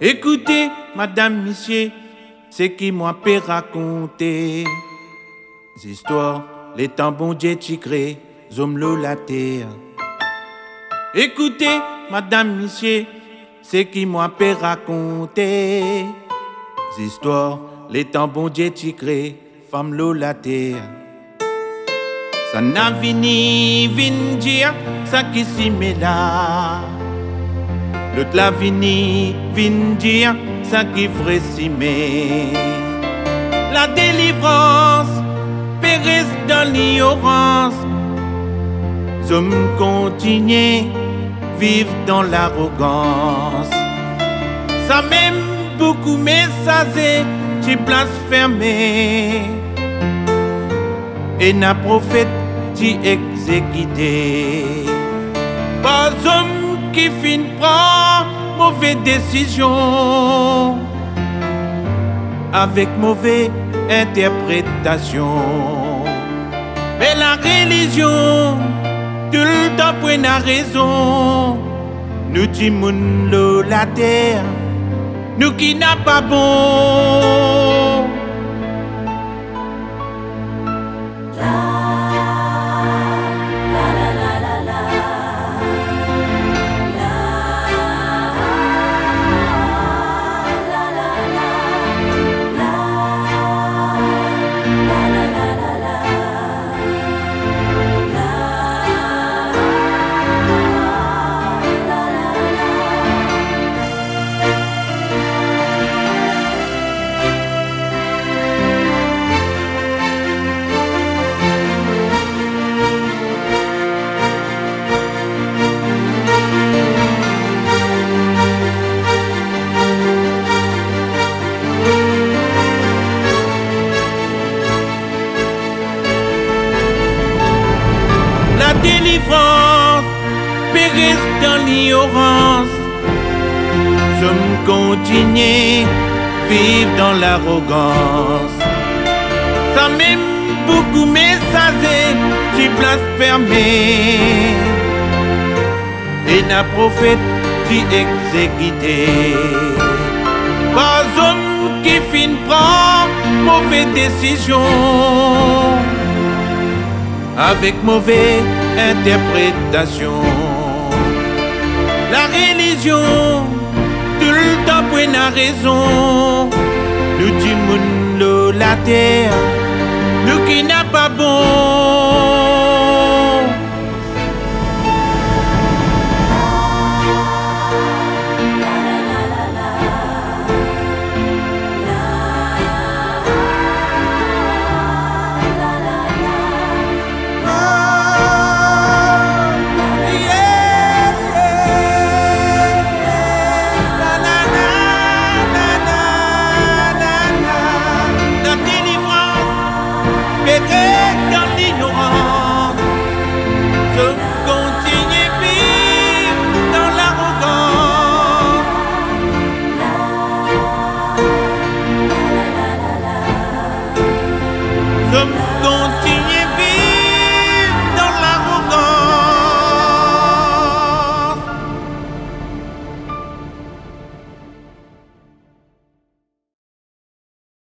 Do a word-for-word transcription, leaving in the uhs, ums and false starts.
Écoutez, madame, monsieur, c'est qui moi peut raconter des histoires, les temps bon Dieu t'y crée, zomlo la terre. Écoutez, madame, monsieur, c'est qui moi peut raconter des histoires, les temps bon Dieu t'y crée, femme l'eau la terre. Ça n'a vini, vin dire, ça qui s'y met là. L'autre la vini, vin dire, ça qui vrai s'y met. La délivrance, périsse dans l'ignorance. Sommes continuer, vivre dans l'arrogance. Ça même beaucoup messager, tu place fermée. Et n'a prophète, tu exécuté. Pas homme qui fin prend mauvaise décision avec mauvaise interprétation. Mais la religion, tout le temps pour une raison. Nous disons l'eau, la terre, nous qui n'a pas bon. Délivrance, périsse dans l'ignorance. Sommes continuer, vivre dans l'arrogance. Ça même beaucoup messager, tu place fermée. Et n'a prophète, tu exécuté. Pas homme qui fin prend mauvaise décision avec mauvaise interprétation. La religion, tout le temps pour une raison. Nous disons l'eau, la terre, nous qui n'a pas bon. Dans l'ignorance, se continuer vivre dans l'arrogance. Se